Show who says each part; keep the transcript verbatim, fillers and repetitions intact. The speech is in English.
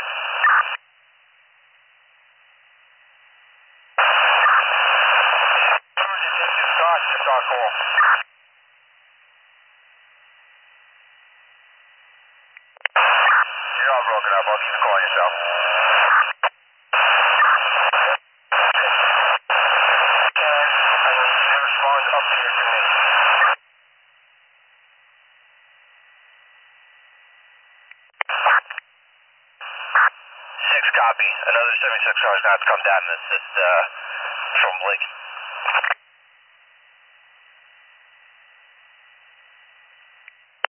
Speaker 1: ahead. Scott, Scott, call. You're all broken up. I'll keep calling yourself. Can I need you to respond up here to me? Six copy. Another seventy-six car is going to have to come down and assist uh, from Blake.